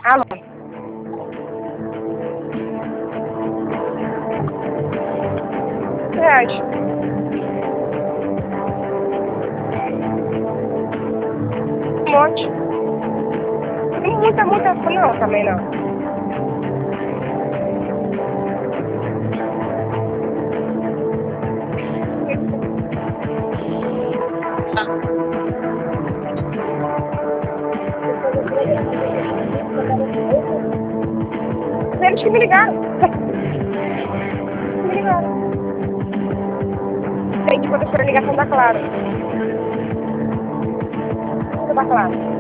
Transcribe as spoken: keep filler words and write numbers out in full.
Alô? Reais. Um monte. Muita, muita. Não, também não. Eles que me ligaram. Me ligaram. Tem que quando for a ligação da Claro. Da Claro.